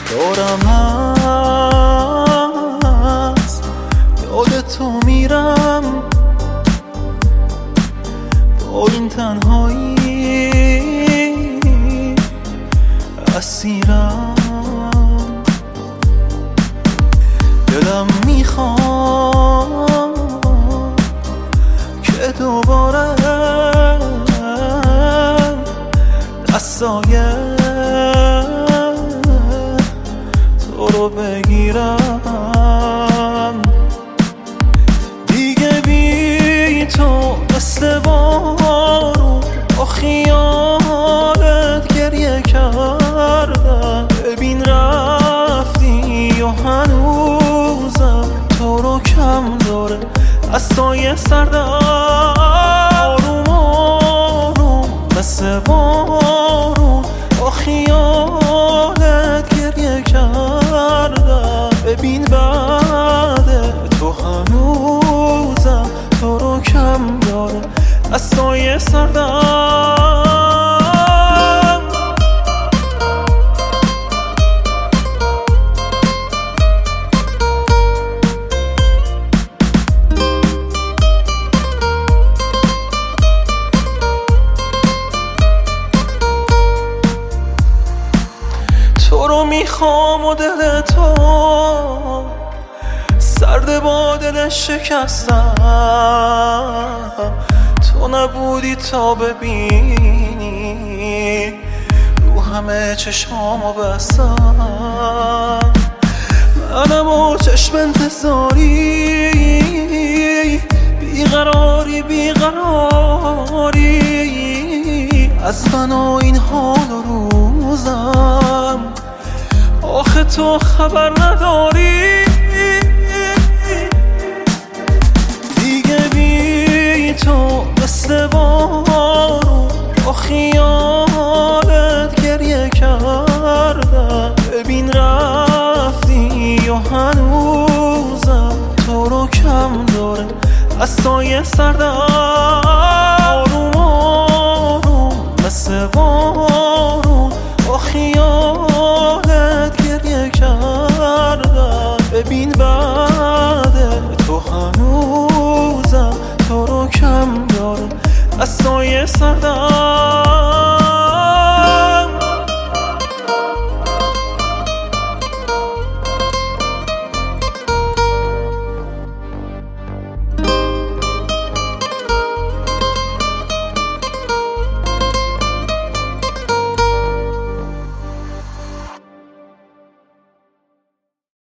دارم از یاد تو میرم، با این تنهایی اسیرم. دلم میخواد که دوباره دستای تو رو بگیرم. دیگه بی تو مثل بارون با خیالت گریه کردم. ببین رفتی و هنوزم تو رو کم داره از سایه سردم. آروم آروم مثل بارون با خیالت گریه کردم. ببین بعد تو هنوزم تو رو کم داره از سایه سردم. تو رو میخوام و دل تو سرد با دل شکستم. تو نبودی تا ببینی رو همه چشمامو بستم. منم و چشم انتظاری بیقراری از من و این حال و روزم. آخه تو خبر نداری دیگه بی تو مثل بارون با خیالت گریه کردم. ببین رفتی و هنوزم تو رو کم داره از سایه سردم. آروم آروم مثل بارون با خیالت گریه کردم. ببین بعد تو هنوزم تو رو کم داره از سایه سردم.